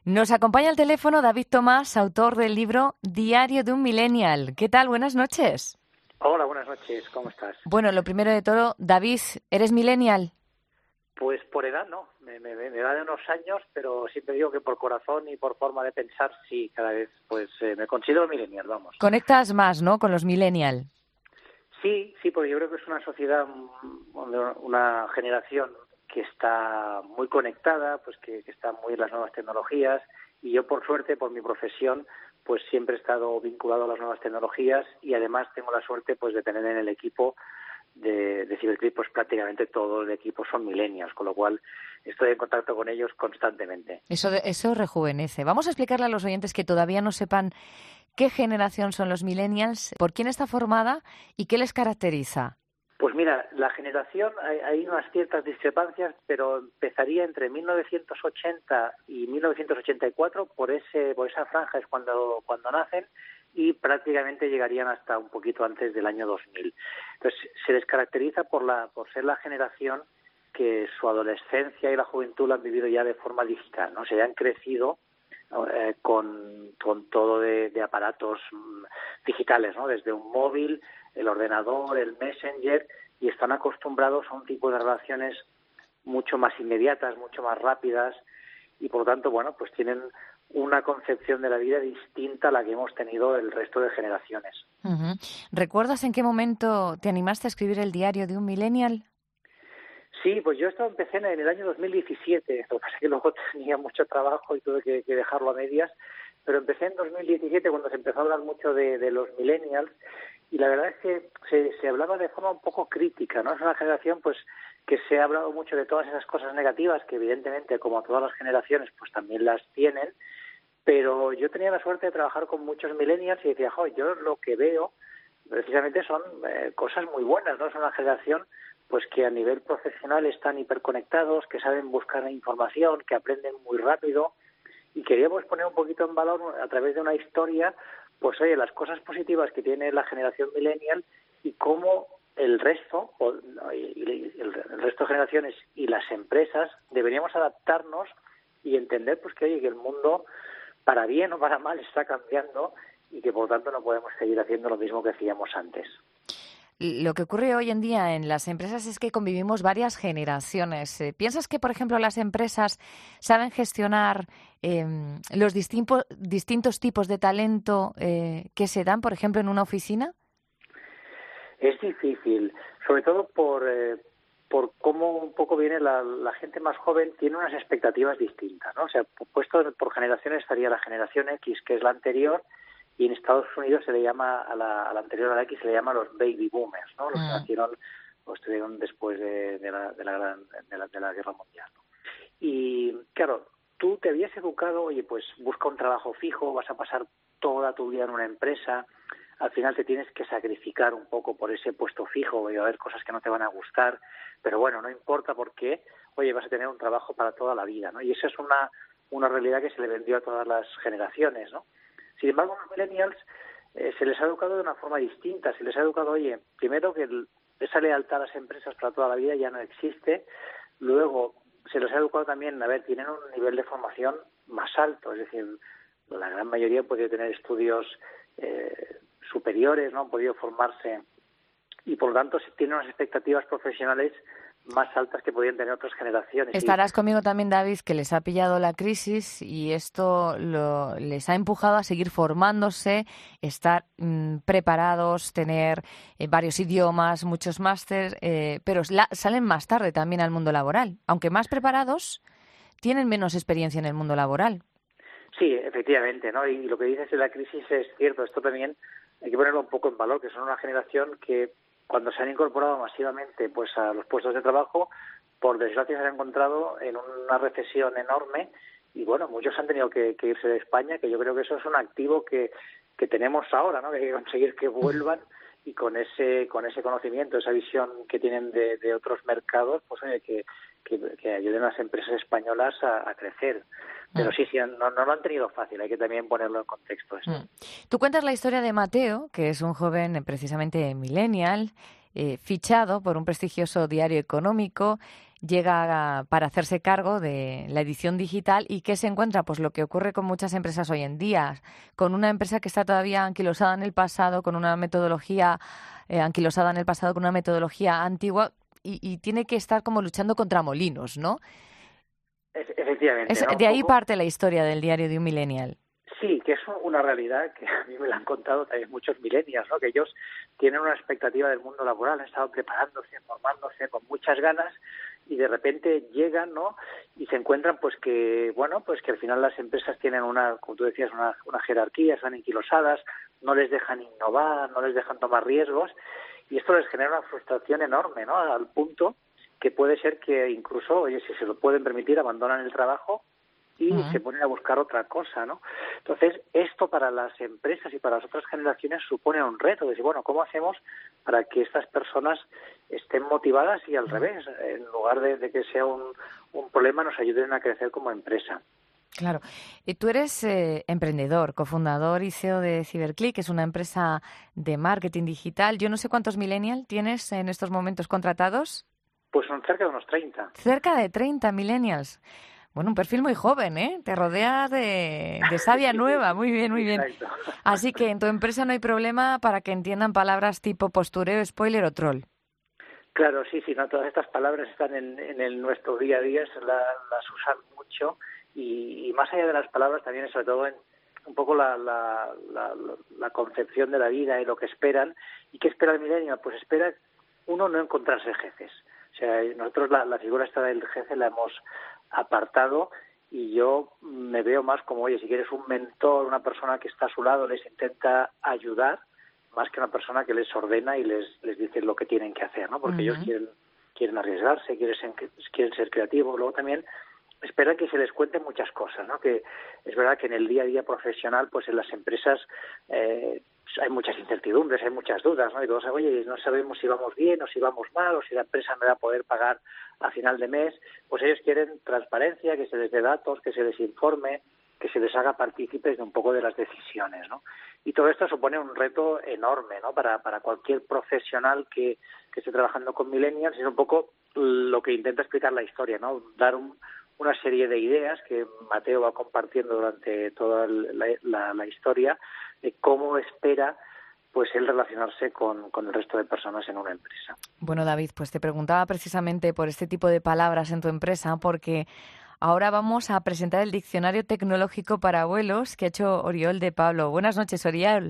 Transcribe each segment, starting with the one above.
Nos acompaña al teléfono David Tomás, autor del libro Diario de un Millennial. ¿Qué tal? Buenas noches. Hola, buenas noches. ¿Cómo estás? Bueno, lo primero de todo, David, ¿eres millennial? Pues por edad no, me da de unos años, pero siempre digo que por corazón y por forma de pensar sí, cada vez pues me considero millennial, vamos. Conectas más, ¿no?, con los millennial. Sí, porque yo creo que es una sociedad, una generación que está muy conectada, pues que está muy en las nuevas tecnologías, y yo por suerte, por mi profesión, pues siempre he estado vinculado a las nuevas tecnologías y además tengo la suerte pues de tener en el equipo de Cybertrip, pues prácticamente todo el equipo son millennials, con lo cual estoy en contacto con ellos constantemente. Eso rejuvenece. Vamos a explicarle a los oyentes que todavía no sepan qué generación son los millennials, por quién está formada y qué les caracteriza. Pues mira, la generación, hay unas ciertas discrepancias, pero empezaría entre 1980 y 1984, por esa franja es cuando nacen, y prácticamente llegarían hasta un poquito antes del año 2000. Entonces, se les caracteriza por ser la generación que su adolescencia y la juventud la han vivido ya de forma digital, ¿no? Se han crecido con todo de aparatos digitales, ¿no? Desde un móvil, el ordenador, el Messenger, y están acostumbrados a un tipo de relaciones mucho más inmediatas, mucho más rápidas, y por lo tanto, bueno, pues tienen una concepción de la vida distinta a la que hemos tenido el resto de generaciones. Uh-huh. ¿Recuerdas en qué momento te animaste a escribir el diario de un millennial? Sí, pues yo empecé en el año 2017, lo que pasa es que luego tenía mucho trabajo y tuve que dejarlo a medias, pero empecé en 2017 cuando se empezó a hablar mucho de los millennials, y la verdad es que se hablaba de forma un poco crítica, ¿no? Es una generación pues que se ha hablado mucho de todas esas cosas negativas que evidentemente, como todas las generaciones, pues también las tienen, pero yo tenía la suerte de trabajar con muchos millennials y decía, yo lo que veo precisamente son cosas muy buenas, ¿no? Es una generación pues que a nivel profesional están hiperconectados, que saben buscar información, que aprenden muy rápido, y queríamos poner un poquito en valor a través de una historia, pues oye, las cosas positivas que tiene la generación millennial y cómo el resto, el resto de generaciones y las empresas deberíamos adaptarnos y entender pues que oye, que el mundo para bien o para mal está cambiando y que por lo tanto no podemos seguir haciendo lo mismo que hacíamos antes. Lo que ocurre hoy en día en las empresas es que convivimos varias generaciones. ¿Piensas que, por ejemplo, las empresas saben gestionar los distintos tipos de talento que se dan, por ejemplo, en una oficina? Es difícil, sobre todo por cómo un poco viene la gente más joven, tiene unas expectativas distintas, ¿no? O sea, puesto por generaciones estaría la generación X, que es la anterior, y en Estados Unidos se le llama a la anterior a la X se le llama los baby boomers, ¿no? Los que nacieron o estuvieron después de la Guerra Mundial, ¿no? Y claro, tú te habías educado, oye, pues busca un trabajo fijo, vas a pasar toda tu vida en una empresa, al final te tienes que sacrificar un poco por ese puesto fijo, y va a haber cosas que no te van a gustar, pero bueno, no importa porque, oye, vas a tener un trabajo para toda la vida, ¿no? Y esa es una realidad que se le vendió a todas las generaciones, ¿no? Sin embargo, a los millennials se les ha educado de una forma distinta. Se les ha educado, oye, primero que esa lealtad a las empresas para toda la vida ya no existe. Luego, se les ha educado también, tienen un nivel de formación más alto. Es decir, la gran mayoría han podido tener estudios superiores, ¿no? Han podido formarse y, por lo tanto, tienen unas expectativas profesionales más altas que podían tener otras generaciones. Estarás conmigo también, David, que les ha pillado la crisis y esto les ha empujado a seguir formándose, estar preparados, tener varios idiomas, muchos másteres, pero salen más tarde también al mundo laboral. Aunque más preparados, tienen menos experiencia en el mundo laboral. Sí, efectivamente, ¿no? Y lo que dices de la crisis es cierto. Esto también hay que ponerlo un poco en valor, que son una generación que cuando se han incorporado masivamente pues a los puestos de trabajo, por desgracia se han encontrado en una recesión enorme y bueno, muchos han tenido que irse de España, que yo creo que eso es un activo que tenemos ahora, ¿no? Que hay que conseguir que vuelvan y con ese conocimiento, esa visión que tienen de otros mercados, pues oye, que ayuden a las empresas españolas a crecer. Pero sí, no lo han tenido fácil, hay que también ponerlo en contexto esto. Tú cuentas la historia de Mateo, que es un joven precisamente millennial, fichado por un prestigioso diario económico, llega para hacerse cargo de la edición digital y ¿qué se encuentra? Pues lo que ocurre con muchas empresas hoy en día, con una empresa que está todavía anquilosada en el pasado, con una metodología anquilosada en el pasado, con una metodología antigua y tiene que estar como luchando contra molinos, ¿no? Efectivamente, ¿no? De ahí parte la historia del diario de un millennial. Sí, que es una realidad que a mí me la han contado también muchos millennials, ¿no? Que ellos tienen una expectativa del mundo laboral, han estado preparándose, formándose con muchas ganas y de repente llegan, ¿no? Y se encuentran pues que, bueno, pues que al final las empresas tienen como tú decías, una jerarquía, están enquilosadas, no les dejan innovar, no les dejan tomar riesgos y esto les genera una frustración enorme, ¿no? Al punto que puede ser que incluso, oye, si se lo pueden permitir, abandonan el trabajo y se ponen a buscar otra cosa, ¿no? Entonces, esto para las empresas y para las otras generaciones supone un reto, de decir, bueno, ¿cómo hacemos para que estas personas estén motivadas y al revés, en lugar de que sea un problema, nos ayuden a crecer como empresa? Claro. Y tú eres emprendedor, cofundador y CEO de CyberClick, que es una empresa de marketing digital. Yo no sé cuántos millennials tienes en estos momentos contratados. Pues son cerca de unos 30. Cerca de 30 millennials. Bueno, un perfil muy joven, ¿eh? Te rodeas de savia nueva. Muy bien, muy bien. Exacto. Así que en tu empresa no hay problema para que entiendan palabras tipo postureo, spoiler o troll. Claro, sí, no, todas estas palabras están en nuestro día a día, las usan mucho y más allá de las palabras también es sobre todo en un poco la concepción de la vida y lo que esperan. ¿Y qué espera el milenio? Pues espera, uno, no encontrarse jefes. O sea, nosotros la figura esta del jefe la hemos apartado y yo me veo más como, oye, si quieres un mentor, una persona que está a su lado, les intenta ayudar, más que una persona que les ordena y les dice lo que tienen que hacer, ¿no? Porque ellos quieren arriesgarse, quieren ser creativos. Luego también esperan que se les cuente muchas cosas, ¿no? Que es verdad que en el día a día profesional, pues en las empresas hay muchas incertidumbres, hay muchas dudas, ¿no? Y todos, oye, no sabemos si vamos bien o si vamos mal o si la empresa me va a poder pagar a final de mes. Pues ellos quieren transparencia, que se les dé datos, que se les informe, que se les haga partícipes de un poco de las decisiones, ¿no? Y todo esto supone un reto enorme, ¿no? Para cualquier profesional que esté trabajando con millennials, es un poco lo que intenta explicar la historia, ¿no? Dar una serie de ideas que Mateo va compartiendo durante toda la historia de cómo espera pues él relacionarse con el resto de personas en una empresa. Bueno, David, pues te preguntaba precisamente por este tipo de palabras en tu empresa, porque ahora vamos a presentar el diccionario tecnológico para abuelos que ha hecho Oriol de Pablo. Buenas noches, Oriol.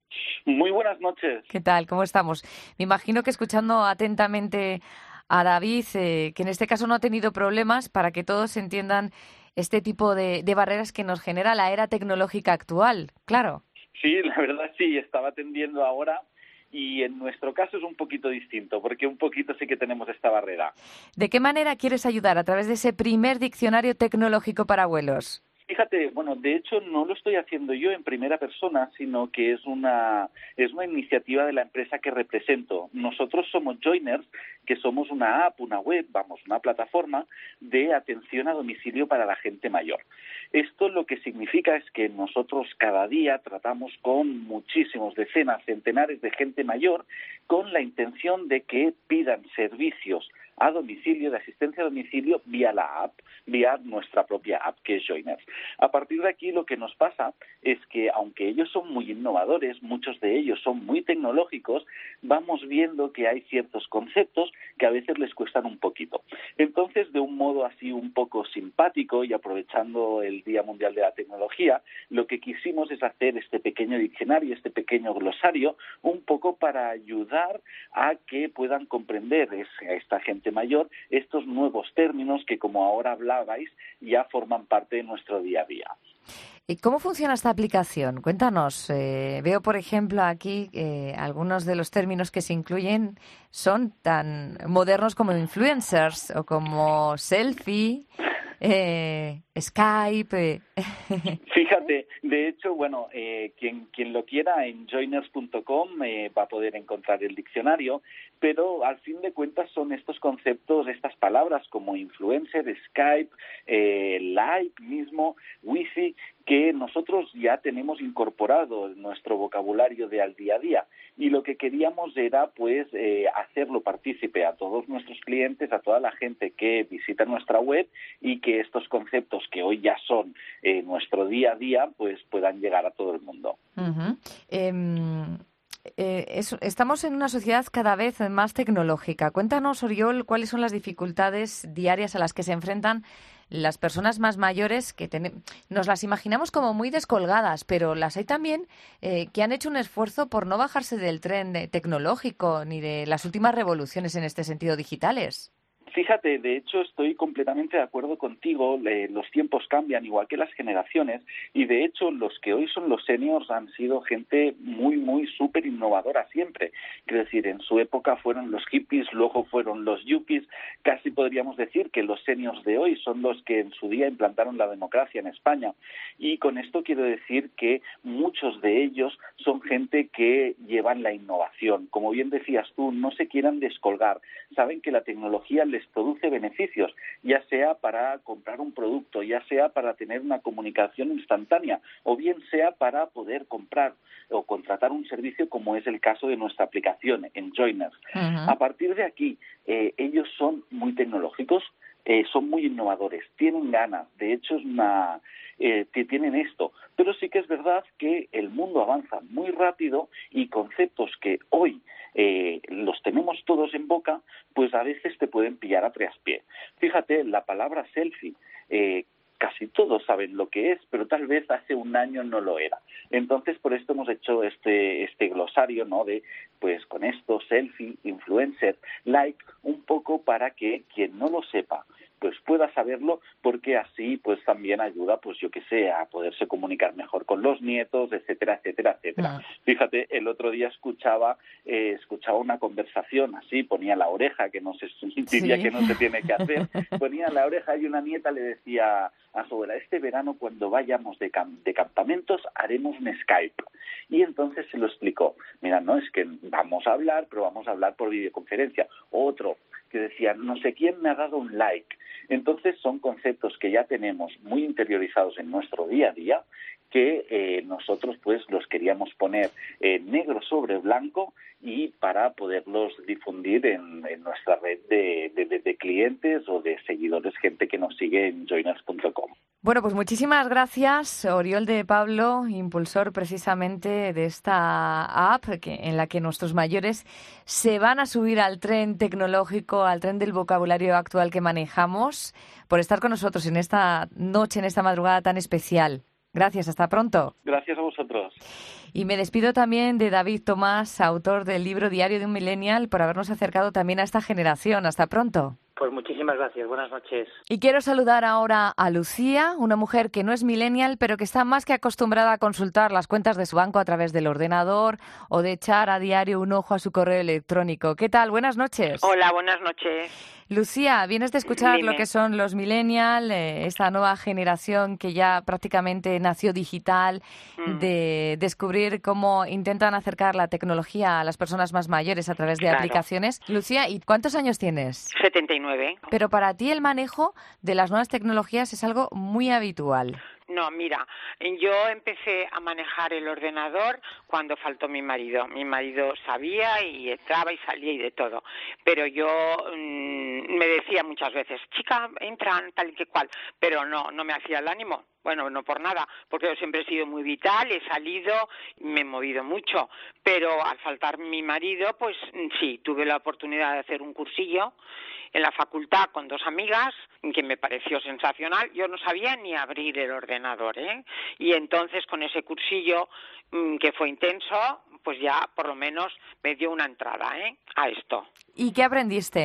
Muy buenas noches. ¿Qué tal? ¿Cómo estamos? Me imagino que escuchando atentamente a David, que en este caso no ha tenido problemas para que todos entiendan este tipo de barreras que nos genera la era tecnológica actual. Claro. Sí, la verdad sí, estaba atendiendo ahora y en nuestro caso es un poquito distinto, porque un poquito sí que tenemos esta barrera. ¿De qué manera quieres ayudar a través de ese primer diccionario tecnológico para abuelos? Fíjate, bueno, de hecho no lo estoy haciendo yo en primera persona, sino que es una iniciativa de la empresa que represento. Nosotros somos Joiners, que somos una app, una web, una plataforma de atención a domicilio para la gente mayor. Esto lo que significa es que nosotros cada día tratamos con muchísimos, decenas, centenares de gente mayor con la intención de que pidan servicios a domicilio, de asistencia a domicilio, vía la app, vía nuestra propia app, que es Joiners. A partir de aquí lo que nos pasa es que, aunque ellos son muy innovadores, muchos de ellos son muy tecnológicos, vamos viendo que hay ciertos conceptos que a veces les cuestan un poquito. Entonces, de un modo así un poco simpático y aprovechando el Día Mundial de la Tecnología, lo que quisimos es hacer este pequeño diccionario, este pequeño glosario, un poco para ayudar a que puedan comprender a esta gente mayor estos nuevos términos que, como ahora hablabais, ya forman parte de nuestro día a día. ¿Y cómo funciona esta aplicación? Cuéntanos. Veo, por ejemplo, aquí algunos de los términos que se incluyen son tan modernos como influencers o como selfie, Skype. Fíjate, de hecho, bueno, quien lo quiera en joiners.com va a poder encontrar el diccionario, pero al fin de cuentas son estos conceptos, estas palabras como influencer, Skype, Like mismo, Wi-Fi, que nosotros ya tenemos incorporado en nuestro vocabulario de al día a día, y lo que queríamos era pues hacerlo partícipe a todos nuestros clientes, a toda la gente que visita nuestra web, y que estos conceptos que hoy ya son nuestro día a día pues puedan llegar a todo el mundo. Uh-huh. Estamos en una sociedad cada vez más tecnológica. Cuéntanos, Oriol, cuáles son las dificultades diarias a las que se enfrentan las personas más mayores, que nos las imaginamos como muy descolgadas, pero las hay también que han hecho un esfuerzo por no bajarse del tren tecnológico ni de las últimas revoluciones en este sentido digitales. Fíjate, de hecho estoy completamente de acuerdo contigo, los tiempos cambian igual que las generaciones, y de hecho los que hoy son los seniors han sido gente muy súper innovadora siempre. Quiero decir, en su época fueron los hippies, luego fueron los yuppies, casi podríamos decir que los seniors de hoy son los que en su día implantaron la democracia en España, y con esto quiero decir que muchos de ellos son gente que llevan la innovación. Como bien decías tú, no se quieran descolgar, saben que la tecnología les produce beneficios, ya sea para comprar un producto, ya sea para tener una comunicación instantánea, o bien sea para poder comprar o contratar un servicio, como es el caso de nuestra aplicación en Joiners. Uh-huh. A partir de aquí, ellos son muy tecnológicos, son muy innovadores, tienen ganas, de hecho tienen esto, pero sí que es verdad que el mundo avanza muy rápido, y conceptos que hoy los tenemos todos en boca, pues a veces te pueden pillar a traspié. Fíjate, la palabra selfie, casi todos saben lo que es, pero tal vez hace un año no lo era. Entonces, por esto hemos hecho este glosario, ¿no? De, pues con esto, selfie, influencer, like, un poco para que quien no lo sepa pues pueda saberlo, porque así pues también ayuda, pues yo que sé, a poderse comunicar mejor con los nietos, etcétera, etcétera, etcétera. Fíjate, el otro día escuchaba una conversación así, ponía la oreja, que no se diría que no se tiene que hacer, ponía la oreja y una nieta le decía a su abuela, este verano cuando vayamos de campamentos haremos un Skype. Y entonces se lo explicó, mira, no es que vamos a hablar, pero vamos a hablar por videoconferencia. Otro que decía, no sé quién me ha dado un like. Entonces son conceptos que ya tenemos muy interiorizados en nuestro día a día, que nosotros pues los queríamos poner negro sobre blanco, y para poderlos difundir en nuestra red de clientes o de seguidores, gente que nos sigue en joiners.com. Bueno, pues muchísimas gracias, Oriol de Pablo, impulsor precisamente de esta app en la que nuestros mayores se van a subir al tren tecnológico, al tren del vocabulario actual que manejamos, por estar con nosotros en esta noche, en esta madrugada tan especial. Gracias, hasta pronto. Gracias a vosotros. Y me despido también de David Tomás, autor del libro Diario de un Millennial, por habernos acercado también a esta generación. Hasta pronto. Pues muchísimas gracias, buenas noches. Y quiero saludar ahora a Lucía, una mujer que no es millennial, pero que está más que acostumbrada a consultar las cuentas de su banco a través del ordenador o de echar a diario un ojo a su correo electrónico. ¿Qué tal? Buenas noches. Hola, buenas noches. Lucía, vienes de escuchar Dime. Lo que son los millennials, esta nueva generación que ya prácticamente nació digital, de descubrir cómo intentan acercar la tecnología a las personas más mayores a través de aplicaciones. Lucía, ¿y cuántos años tienes? 79. Pero para ti el manejo de las nuevas tecnologías es algo muy habitual. No, mira, yo empecé a manejar el ordenador cuando faltó mi marido. Mi marido sabía y entraba y salía y de todo. Pero yo me decía muchas veces, chica, entran tal y que cual. Pero no me hacía el ánimo. Bueno, no por nada, porque yo siempre he sido muy vital, he salido, me he movido mucho. Pero al faltar mi marido, pues sí, tuve la oportunidad de hacer un cursillo en la facultad con 2 amigas, que me pareció sensacional. Yo no sabía ni abrir el ordenador, ¿eh? Y entonces con ese cursillo, que fue intenso, pues ya por lo menos me dio una entrada, a esto. ¿Y qué aprendiste?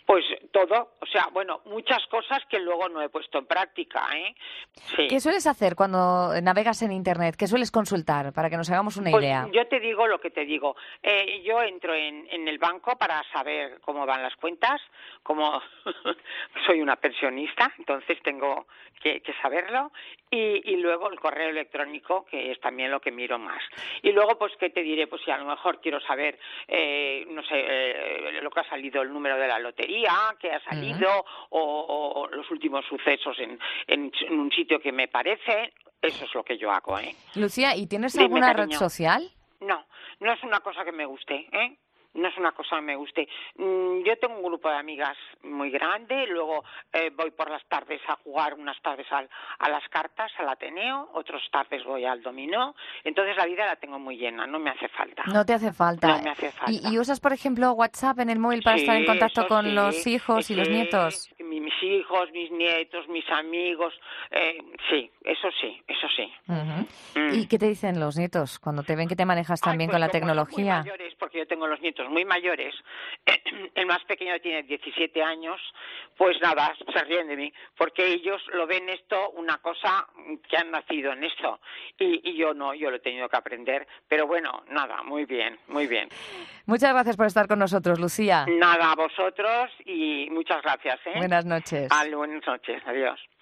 Pues todo, o sea, bueno, muchas cosas que luego no he puesto en práctica, ¿eh? Sí. ¿Qué sueles hacer cuando navegas en Internet? ¿Qué sueles consultar para que nos hagamos una idea? Pues yo te digo lo que te digo. Yo entro en el banco para saber cómo van las cuentas, como soy una pensionista, entonces tengo que saberlo, y luego el correo electrónico, que es también lo que miro más. Y luego, pues, ¿qué te diré? Pues si a lo mejor quiero saber, no sé, lo que ha salido, el número de la lotería, que ha salido, o los últimos sucesos en un sitio que me parece. Eso es lo que yo hago, ¿eh? Lucía, ¿y tienes Dime, alguna red cariño. social? No, no es una cosa que me guste, ¿eh? No es una cosa que me guste. Yo tengo un grupo de amigas muy grande, luego voy por las tardes a jugar unas tardes a las cartas, al Ateneo, otras tardes voy al dominó, entonces la vida la tengo muy llena, no me hace falta. No te hace falta. No me hace falta. ¿Y usas, por ejemplo, WhatsApp en el móvil para estar en contacto eso con sí, los hijos y los nietos? Mis hijos, mis nietos, mis amigos, sí, eso sí, eso sí. Uh-huh. ¿Y qué te dicen los nietos cuando te ven que te manejas tan bien Pues con la como son tecnología? muy mayores, porque yo tengo los nietos muy mayores, el más pequeño tiene 17 años, pues nada, se ríen de mí, porque ellos lo ven esto una cosa que han nacido en esto, y yo no, yo lo he tenido que aprender, pero bueno, nada, muy bien, muy bien. Muchas gracias por estar con nosotros, Lucía. Nada, a vosotros y muchas gracias, ¿eh? Buenas noches. Buenas noches, adiós.